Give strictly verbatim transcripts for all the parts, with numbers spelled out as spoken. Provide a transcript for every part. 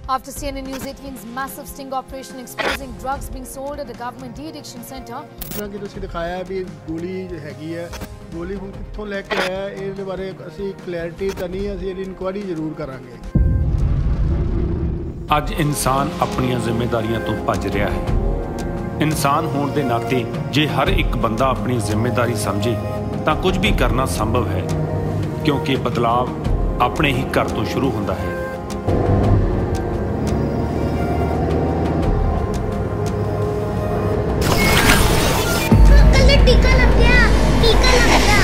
After C N N News eighteen's massive sting operation exposing drugs being sold at a government de-addiction centre. कि तुसीं दिखाया भी गोली हैगी है गोली हुण कित्थों लैके आया इहदे बारे असीं क्लैरिटी तां नहीं असीं इहदी इनकुआरी जरूर करांगे। ਅੱਜ ਇਨਸਾਨ ਆਪਣੀਆਂ ਜ਼ਿੰਮੇਵਾਰੀਆਂ ਤੋਂ ਭੱਜ ਰਿਹਾ ਹੈ। ਇਨਸਾਨ ਹੋਣ ਦੇ ਨਾਤੇ ਜੇ ਹਰ ਇੱਕ ਬੰਦਾ ਆਪਣੀ ਜ਼ਿੰਮੇਵਾਰੀ ਸਮਝੇ ਤਾਂ ਕੁਝ ਵੀ ਕਰਨਾ ਸੰਭਵ ਹੈ ਕਿਉਂਕਿ ਬਦਲਾਵ ਆਪਣੇ ਹੀ ਘਰ ਤੋਂ ਸ਼ੁਰੂ ਹੁੰਦਾ ਹੈ। टीका लग गया, टीका लग गया।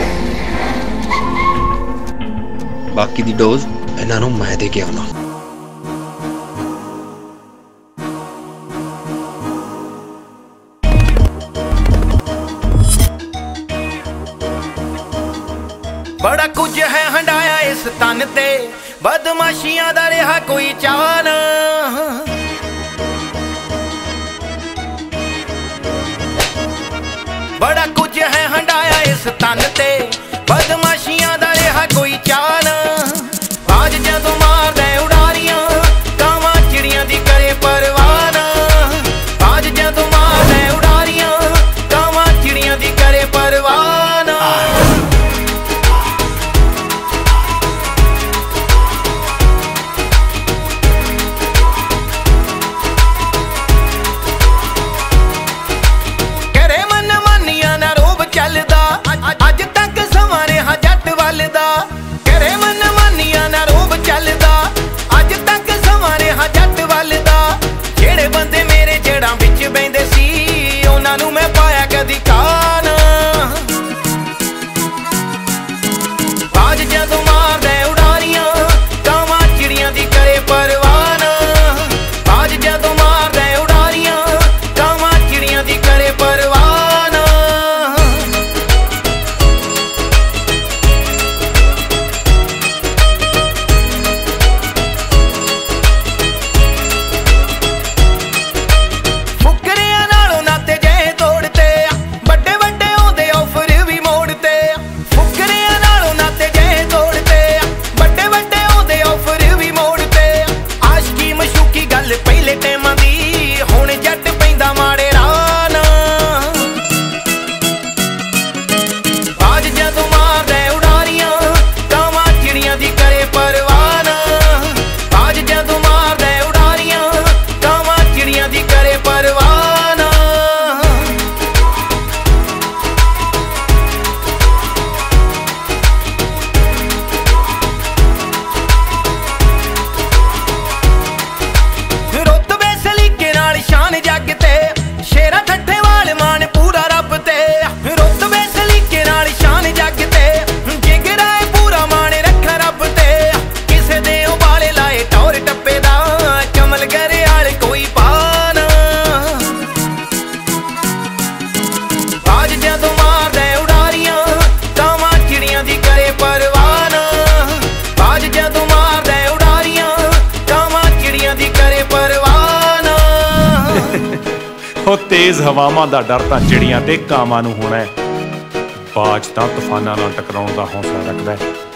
बाकी दी डोज इन्हां नूं मैं दे के आउणा। बड़ा कुछ है हंडाया इस तन ते बदमाशियां दा रहा कोई चाल। बड़ा कुछ है हंडाया इस तन ते बदमाशियां दा रहा कोई चाल। आज जदों मारदा उड़ारियां कावां चिड़ियां दी करे परवाह। आज जदों मारदा उड़ारियां कावां चिड़ियां दी करे परवाह। अज तक समा रहा जट वल दा करे मन मानिया ना रोब चलदा। अज तक समा रहा जट वल दा जेड़े बंदे मेरे जड़ां विच बैंदे सी उन्हां नूं मैं पाया कदी कान। आज जदों मारदा उड़ारियां कावां चिड़ियां दी करे परवाह। आज जदों मारदा उड़ारियां कावां चिड़ियां दी करे परवाह। पहले टाइम दी हुण जट पैंदा माड़े राह। आज जदों मारदा उड़ारियां कावां चिड़ियां दी करे परवाह। आज जदों मारदा उड़ारियां कावां चिड़ियां दी करे परवाह। शेरा ठट्ठे वाल मान पूरा रब ते रुतबे सलीके नाल शान जग ते जिगरा पूरा मान रखा रब ते किसे दे उबाले लाए टौर टप्पे दा कमल गरे आल कोई पान। आज जदों मारदा उड़ारियां कावां चिड़ियां दी करे परवाह। आज जदों मारदा उड़ारियां कावां चिड़ियां दी करे परवाह। ਉਹ ਤੇਜ਼ ਹਵਾਵਾਂ ਦਾ ਡਰ ਤਾਂ ਚਿੜੀਆਂ ਤੇ ਕਾਵਾਂ ਨੂੰ ਹੋਣਾ ਹੈ। ਬਾਜ ਤਾਂ ਤੂਫਾਨਾਂ ਨਾਲ ਟਕਰਾਉਣ ਦਾ ਹੌਸਲਾ ਰੱਖਦਾ ਹੈ।